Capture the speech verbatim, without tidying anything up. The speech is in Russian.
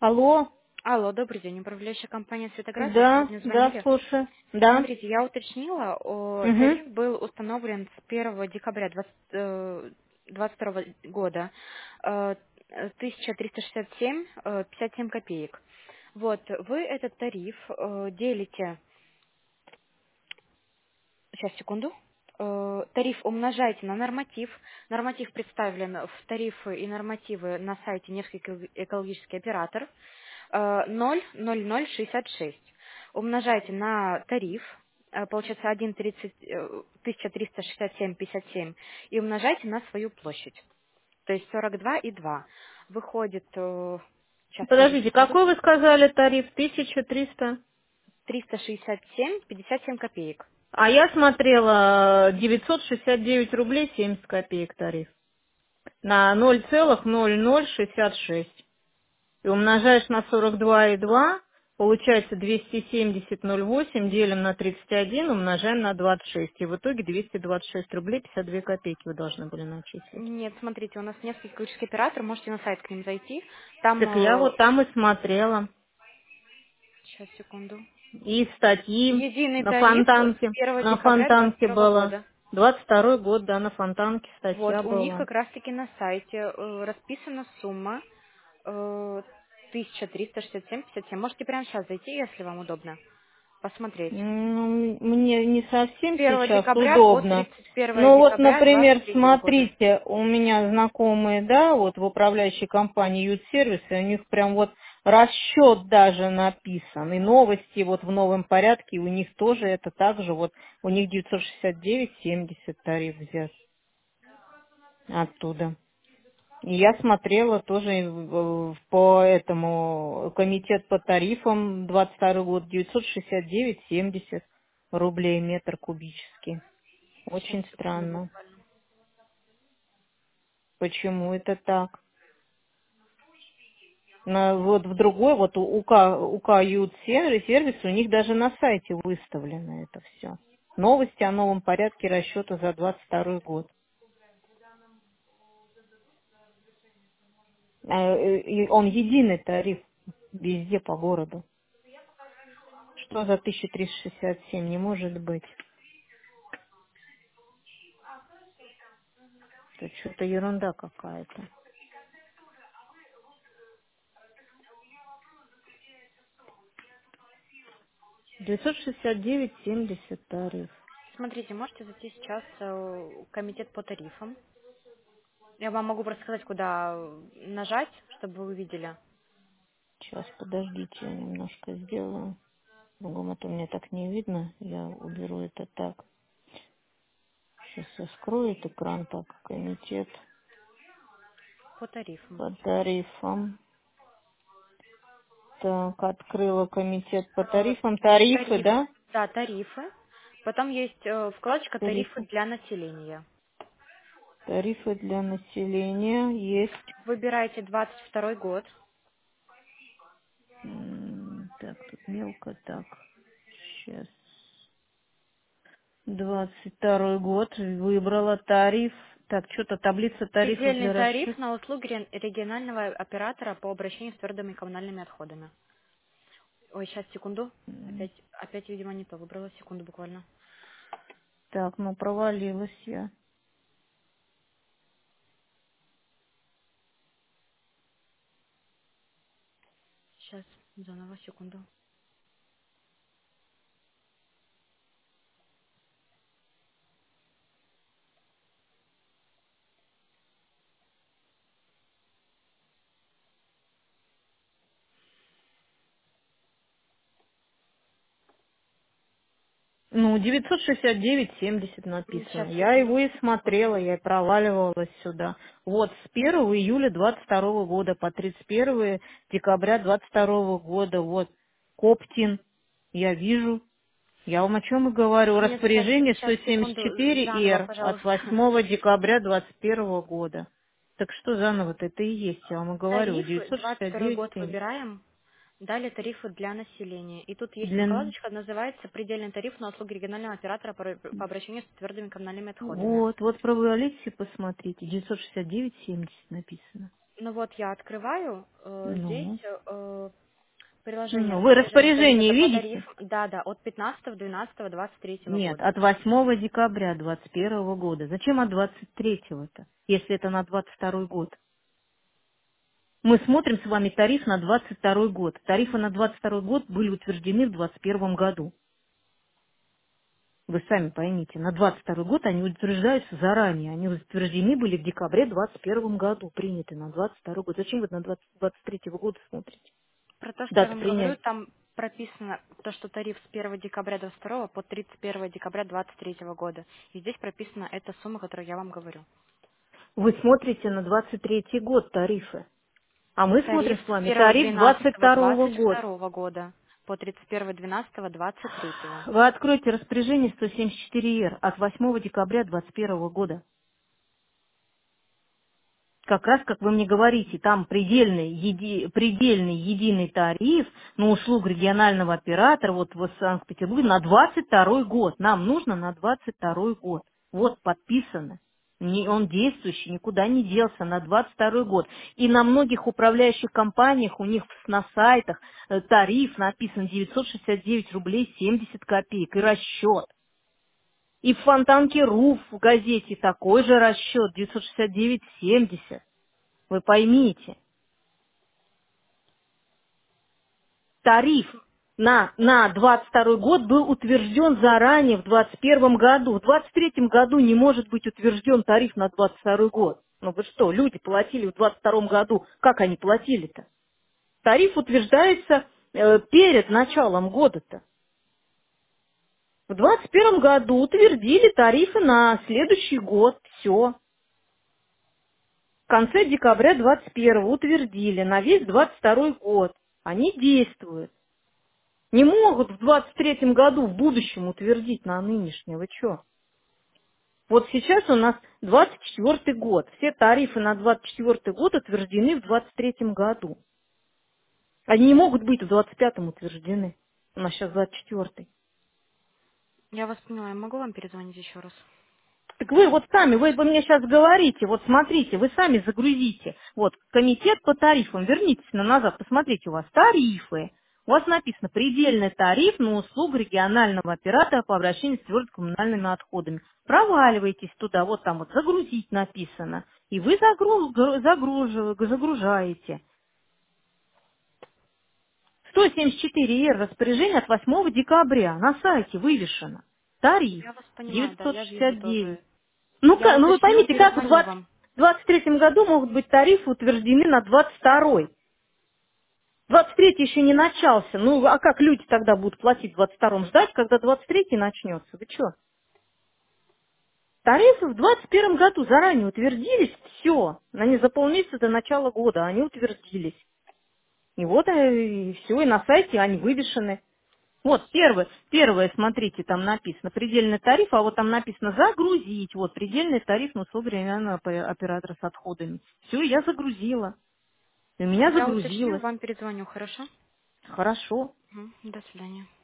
Алло, Алло, добрый день, управляющая компания «Светография». да, Сегодня да, звонили. слушаю, да, Смотрите, я уточнила, о, угу. тариф был установлен с первого декабря двадцать второго года, э, тысяча триста шестьдесят семь э, пятьдесят семь копеек. Вот, вы этот тариф э, делите, сейчас, секунду, Э, тариф умножаете на норматив. Норматив представлен в тарифы и нормативы на сайте Невский эко- экологический оператор. э, ноль ноль ноль шестьдесят шесть. Умножайте на тариф, э, получается один тридцать, э, тысяча триста шестьдесят семь пятьдесят семь, и умножайте на свою площадь. То есть сорок два и два. Выходит, э, сейчас скажу Подождите, секунду, какой вы сказали тариф? Тысяча триста? триста шестьдесят семь пятьдесят семь копеек. А я смотрела девятьсот шестьдесят девять рублей семьдесят копеек тариф. На ноль целых ноль ноль шестьдесят шесть. И умножаешь на сорок два и два, получается двести семьдесят ноль восемь, делим на тридцать один, умножаем на двадцать шесть. И в итоге двести двадцать шесть рублей пятьдесят две копейки вы должны были начислить. Нет, смотрите, у нас Невский экологический оператор, можете на сайт к ним зайти. Там, Так я вот там и смотрела. сейчас, секунду. И статьи Единый на тариф с Фонтанке. первого На декабря двадцать Фонтанке второго было. года. Двадцать второй год, да, на Фонтанке Вот, статья у них была. как раз-таки на сайте э, расписана сумма э, тысяча триста шестьдесят семь пятьдесят семь. Можете прямо сейчас зайти, если вам удобно, посмотреть. Ну, мне не С совсем первого сейчас декабря по удобно. тридцать первое Ну вот, декабря например, двадцать третьего года. смотрите, у меня знакомые, да, вот в управляющей компании Ют-сервисы, у них прям вот расчет даже написан, и новости вот в новом порядке, у них тоже это так же, вот у них девятьсот шестьдесят девять семьдесят тариф взят оттуда. И я смотрела тоже э, по этому комитет по тарифам двадцать второй год девятьсот шестьдесят девять семьдесят рублей метр кубический. Сейчас, Очень секунду странно. буквально. Почему это так? На, вот в другой, вот у УК, УК Ют сервис, сервис, у них даже на сайте выставлено это все. Новости о новом порядке расчета за двадцать второй год. А, э, и Он единый тариф везде по городу. Что за тысяча триста шестьдесят семь? Не может быть. Это что-то ерунда какая-то. девятьсот шестьдесят девять семьдесят тариф. Смотрите, можете зайти сейчас э, в комитет по тарифам. Я вам могу просто сказать, куда э, нажать, чтобы вы увидели. Сейчас, подождите, я немножко сделаю. Другом это мне так не видно. Я уберу это так. Сейчас я скрою этот экран так. Комитет По тарифам. по тарифам. Так, открыла комитет по Э, тарифам. Тарифы, тариф, да? да, тарифы. Потом есть э, вкладочка «Тарифы Тарифы. для населения». Тарифы для населения есть. Выбираете двадцать второй год. М, Так, тут мелко так. Сейчас. Двадцать второй год. Выбрала тариф. Так, что-то таблица тарифов Предельный для тариф расчета. на услуги ре- регионального оператора по обращению с твердыми коммунальными отходами. Ой, сейчас, секунду. М, Опять, опять, видимо, не то выбрала. Секунду буквально. Так, ну провалилась я. Сейчас, заново, секунду. Ну, девятьсот шестьдесят девять семьдесят написано. Сейчас, Я секунду, его и секунду. смотрела, я и проваливалась сюда. Вот, с первого июля двадцать второго года по тридцать первое декабря двадцать второго года, вот, Коптин, я вижу. Я вам о чем и говорю. Нет, сейчас, Распоряжение сейчас, секунду. Заново, сто семьдесят четыре эр от пожалуйста. восьмого декабря двадцать первого года. Так что заново-то это и есть, я вам и говорю, Тарифы девятьсот двадцать шестьдесят второй девять год семьдесят. выбираем. Далее тарифы для населения. И тут есть Для... вкладочка, называется «Предельный тариф на услуги регионального оператора по по обращению с твердыми коммунальными отходами». Вот, вот пробовались и посмотрите. девятьсот шестьдесят девять семьдесят написано. Ну вот я открываю, э, здесь Ну, э, приложение ну, вы распоряжение распоряжение клиента по видите? тарифам, да, да, от пятнадцатого двенадцатого двадцать третьего Нет, года. от восьмого декабря двадцать первого года. Зачем от двадцать третьего-то, если это на двадцать второй год? Мы смотрим с вами тариф на двадцать второй год. Тарифы на двадцать второй год были утверждены в двадцать первом году. Вы сами поймите, на двадцать второй год они утверждаются заранее. Они утверждены были в декабре двадцать первом году, приняты на двадцать второй год. Зачем вы на двадцать двадцать третьего года смотрите? Про то, что я Дата вам говорю, принятия. там прописано то, что тариф с первого декабря двадцать второго по тридцать первого декабря двадцать третьего года. И здесь прописана эта сумма, которую я вам говорю. Вы смотрите на двадцать третий год тарифы. А мы смотрим Тариф с с вами первого тариф двадцать двенадцатого второго двадцать года. второго года по тридцать первого двенадцатого двадцать третьего. Вы откроете распоряжение сто семьдесят четыре эр от восьмого декабря двадцать первого года. Как раз, как вы мне говорите, там предельный, еди- предельный единый тариф на услугу регионального оператора вот в Санкт-Петербурге на двадцать второй год. Нам нужно на двадцать второй год. Вот подписано. Не- Он действующий, никуда не делся на двадцать второй год. И на многих управляющих компаниях, у них на сайтах э, тариф написан девятьсот шестьдесят девять рублей семьдесят копеек и расчет. И в Фонтанке РУ в газете такой же расчет девятьсот шестьдесят девять семьдесят. Вы поймите, тариф на, на двадцать второй год был утвержден заранее в двадцать первом году. В двадцать третьем году не может быть утвержден тариф на двадцать второй год. Ну вы что, люди платили в двадцать втором году. Как они платили-то? Тариф утверждается э, перед началом года-то. В двадцать первом году утвердили тарифы на следующий год. Все. В конце декабря двадцать первого утвердили на весь двадцать второй год. Они действуют. Не могут в двадцать третьем году в будущем утвердить на нынешний. Вы что? Вот сейчас у нас двадцать четвёртый год. Все тарифы на двадцать четвёртый год утверждены в двадцать третьем году. Они не могут быть в двадцать пятом утверждены. У нас сейчас двадцать четвёртый. Я вас поняла, я могу вам перезвонить еще раз? Так вы вот сами, вы, вы мне сейчас говорите, вот смотрите, вы сами загрузите. Вот, комитет по тарифам, вернитесь на назад, посмотрите, у вас тарифы. У вас написано предельный тариф на услугу регионального оператора по обращению с твердыми коммунальными отходами. Проваливаетесь туда, вот там вот загрузить написано. И вы загруз, загруж- загружаете. сто семьдесят четыре эр распоряжение от восьмого декабря на сайте вывешено. Тариф Я вас понимаю, да, я вижу девятьсот шестьдесят девять. тоже. Ну, Я ка- ну вы уточню, поймите, как в перезвоню двадцать вам. двадцать третьем году могут быть тарифы утверждены на двадцать второй. двадцать третий еще не начался. Ну, а как люди тогда будут платить в двадцать втором? Ждать, когда двадцать третий начнется? Вы что? Тарифы в двадцать первом году заранее утвердились, все. Они за полмесяца до начала года, они утвердились. И вот э, и все, и на сайте они вывешены. Вот, первое, первое, смотрите, там написано предельный тариф, а вот там написано загрузить. Вот, предельный тариф на услуги регионального опе- оператора с отходами. Все, я загрузила. И у меня Я уточню, загрузилось. вам перезвоню, хорошо? Хорошо. Мгм, до свидания.